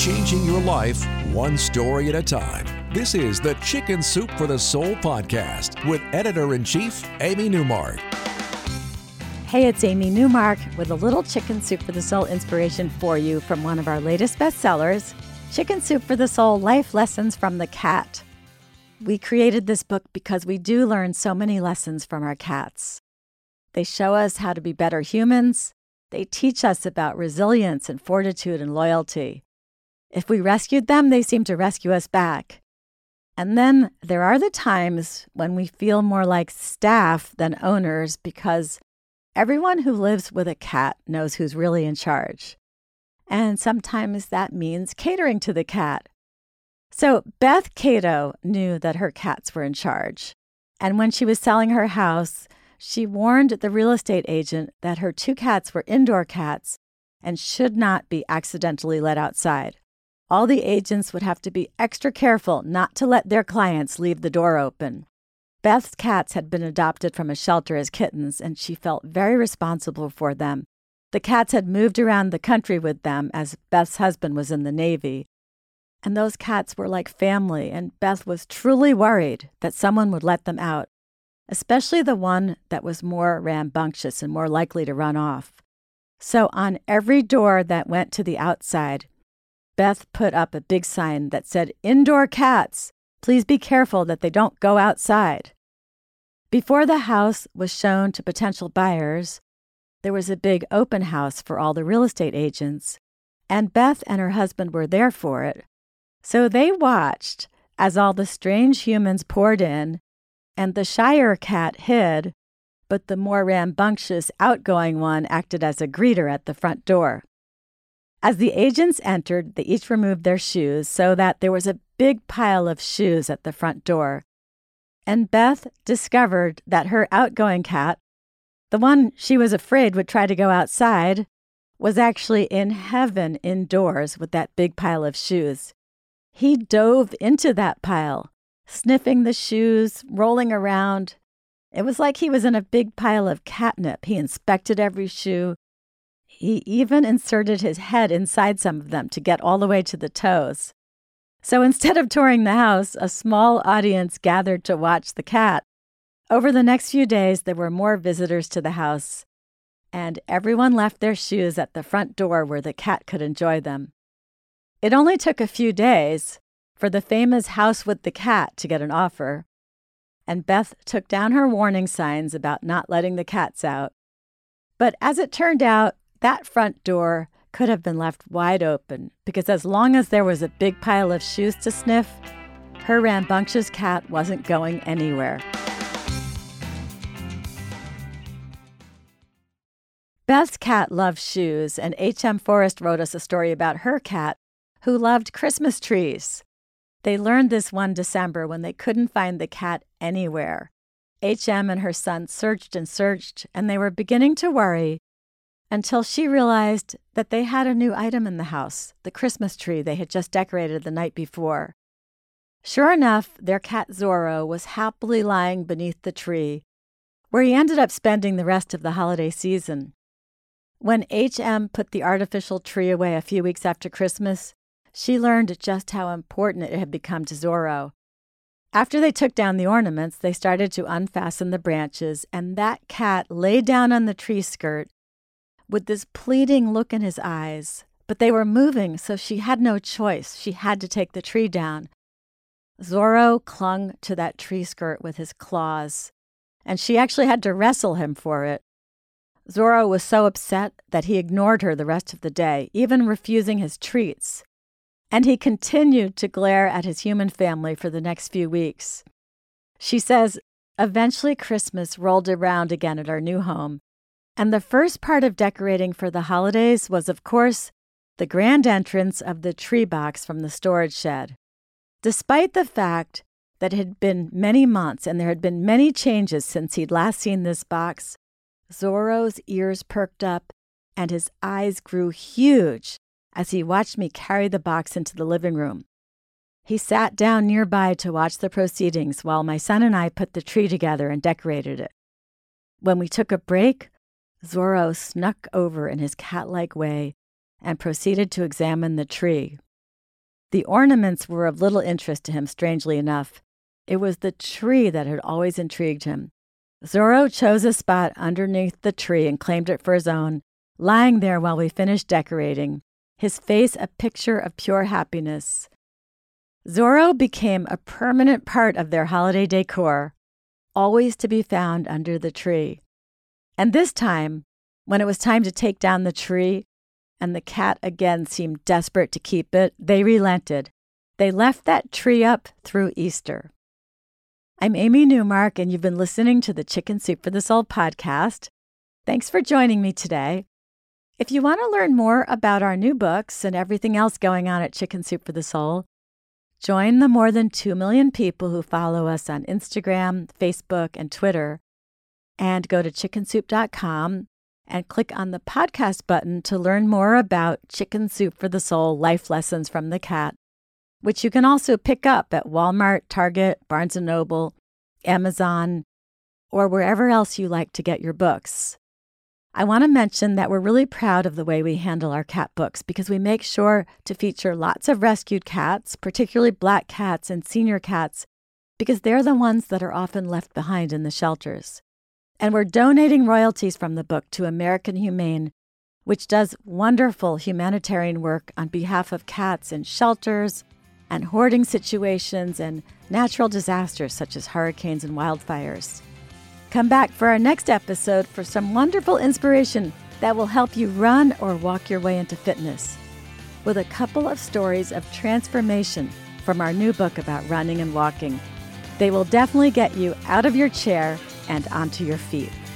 changing your life one story at a time. This is the Chicken Soup for the Soul podcast with Editor-in-Chief Amy Newmark. Hey, it's Amy Newmark with a little Chicken Soup for the Soul inspiration for you from one of our latest bestsellers, Chicken Soup for the Soul: Life Lessons from the Cat. We created this book because we do learn so many lessons from our cats. They show us how to be better humans. They teach us about resilience and fortitude and loyalty. If we rescued them, they seem to rescue us back. And then there are the times when we feel more like staff than owners because everyone who lives with a cat knows who's really in charge. And sometimes that means catering to the cat. So Beth Cato knew that her cats were in charge. And when she was selling her house, she warned the real estate agent that her 2 cats were indoor cats and should not be accidentally let outside. All the agents would have to be extra careful not to let their clients leave the door open. Beth's cats had been adopted from a shelter as kittens, and she felt very responsible for them. The cats had moved around the country with them as Beth's husband was in the Navy. And those cats were like family, and Beth was truly worried that someone would let them out, especially the one that was more rambunctious and more likely to run off. So on every door that went to the outside, Beth put up a big sign that said, "Indoor cats, please be careful that they don't go outside." Before the house was shown to potential buyers, there was a big open house for all the real estate agents, and Beth and her husband were there for it. So they watched as all the strange humans poured in, and the shyer cat hid, but the more rambunctious, outgoing one acted as a greeter at the front door. As the agents entered, they each removed their shoes so that there was a big pile of shoes at the front door. And Beth discovered that her outgoing cat, the one she was afraid would try to go outside, was actually in heaven indoors with that big pile of shoes. He dove into that pile, sniffing the shoes, rolling around. It was like he was in a big pile of catnip. He inspected every shoe. He even inserted his head inside some of them to get all the way to the toes. So instead of touring the house, a small audience gathered to watch the cat. Over the next few days, there were more visitors to the house, and everyone left their shoes at the front door where the cat could enjoy them. It only took a few days for the famous house with the cat to get an offer, and Beth took down her warning signs about not letting the cats out. But as it turned out, that front door could have been left wide open because as long as there was a big pile of shoes to sniff, her rambunctious cat wasn't going anywhere. Beth's cat loved shoes, and H.M. Forrest wrote us a story about her cat who loved Christmas trees. They learned this one December when they couldn't find the cat anywhere. H.M. and her son searched and searched, and they were beginning to worry until she realized that they had a new item in the house, the Christmas tree they had just decorated the night before. Sure enough, their cat Zorro was happily lying beneath the tree, where he ended up spending the rest of the holiday season. When H.M. put the artificial tree away a few weeks after Christmas, she learned just how important it had become to Zorro. After they took down the ornaments, they started to unfasten the branches, and that cat lay down on the tree skirt with this pleading look in his eyes. But they were moving, so she had no choice. She had to take the tree down. Zorro clung to that tree skirt with his claws, and she actually had to wrestle him for it. Zorro was so upset that he ignored her the rest of the day, even refusing his treats. And he continued to glare at his human family for the next few weeks. She says, eventually Christmas rolled around again at our new home, and the first part of decorating for the holidays was, of course, the grand entrance of the tree box from the storage shed. Despite the fact that it had been many months and there had been many changes since he'd last seen this box, Zorro's ears perked up and his eyes grew huge as he watched me carry the box into the living room. He sat down nearby to watch the proceedings while my son and I put the tree together and decorated it. When we took a break, Zorro snuck over in his cat-like way and proceeded to examine the tree. The ornaments were of little interest to him, strangely enough. It was the tree that had always intrigued him. Zorro chose a spot underneath the tree and claimed it for his own, lying there while we finished decorating, his face a picture of pure happiness. Zorro became a permanent part of their holiday decor, always to be found under the tree. And this time, when it was time to take down the tree, and the cat again seemed desperate to keep it, they relented. They left that tree up through Easter. I'm Amy Newmark, and you've been listening to the Chicken Soup for the Soul podcast. Thanks for joining me today. If you want to learn more about our new books and everything else going on at Chicken Soup for the Soul, join the more than 2 million people who follow us on Instagram, Facebook, and Twitter, and go to chickensoup.com and click on the podcast button to learn more about Chicken Soup for the Soul Life Lessons from the Cat, which you can also pick up at Walmart, Target, Barnes & Noble, Amazon, or wherever else you like to get your books. I want to mention that we're really proud of the way we handle our cat books because we make sure to feature lots of rescued cats, particularly black cats and senior cats, because they're the ones that are often left behind in the shelters. And we're donating royalties from the book to American Humane, which does wonderful humanitarian work on behalf of cats in shelters and hoarding situations and natural disasters such as hurricanes and wildfires. Come back for our next episode for some wonderful inspiration that will help you run or walk your way into fitness, with a couple of stories of transformation from our new book about running and walking. They will definitely get you out of your chair and onto your feet.